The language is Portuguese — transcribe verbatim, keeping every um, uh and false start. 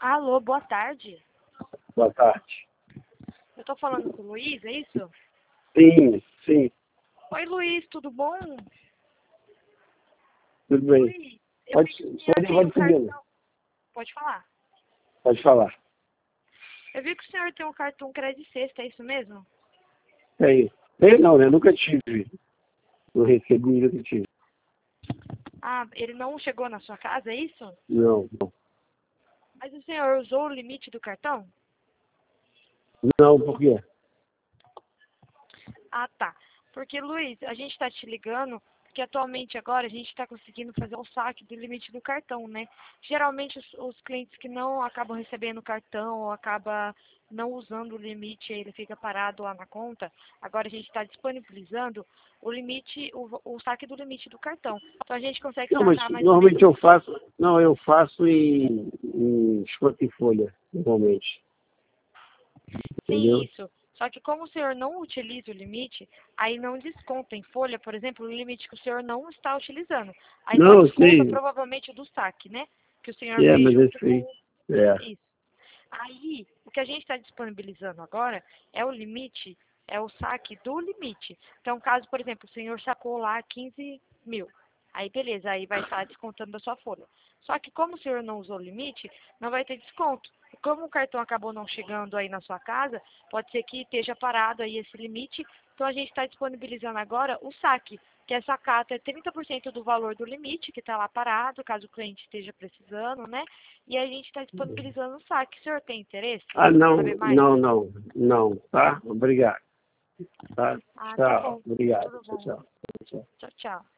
Alô, boa tarde. Boa tarde. Eu tô falando com o Luiz, é isso? Sim, sim, Oi, Luiz, tudo bom? tudo bem. Luiz, eu Pode, vi que o senhor pode, tem um pode seguir. cartão. Pode falar. Pode falar. Eu vi que o senhor tem um cartão Credit Sexta, é isso mesmo? Tem. Tem não, né? Nunca tive. Não recebi, nunca tive. Ah, ele não chegou na sua casa, é isso? Não, não. Mas o senhor usou o limite do cartão? Não, por quê? Ah, tá. Porque, Luiz, a gente está te ligando porque atualmente agora a gente está conseguindo fazer o saque do limite do cartão, né? Geralmente os, os clientes que não acabam recebendo o cartão ou acabam não usando o limite, ele fica parado lá na conta. Agora a gente está disponibilizando o limite, o, o saque do limite do cartão. Então a gente consegue Não, mas sacar mais ou menos. normalmente eu faço. Não, eu faço em, em desconto em folha, normalmente. Sim, Entendeu? isso. Só que como o senhor não utiliza o limite, aí não desconta em folha, por exemplo, o limite que o senhor não está utilizando. Aí só Não, eu desconta sei. provavelmente do saque, né? Que o senhor É, fez mas eu junto sei. com É. isso. Aí, o que a gente está disponibilizando agora é o limite, é o saque do limite. Então, caso, por exemplo, o senhor sacou lá quinze mil. Aí, beleza, aí vai estar descontando da sua folha. Só que como o senhor não usou o limite, não vai ter desconto. E como o cartão acabou não chegando aí na sua casa, pode ser que esteja parado aí esse limite. Então, a gente está disponibilizando agora o saque, que essa carta é trinta por cento do valor do limite, que está lá parado, caso o cliente esteja precisando, né? E a gente está disponibilizando o saque. O senhor tem interesse Ah, em não, saber mais? não, não. Não, tá? Obrigado. Tá? Ah, tá Tchau. bom. Obrigado. Tudo Tchau, bom. tchau. Tchau. Tchau, tchau.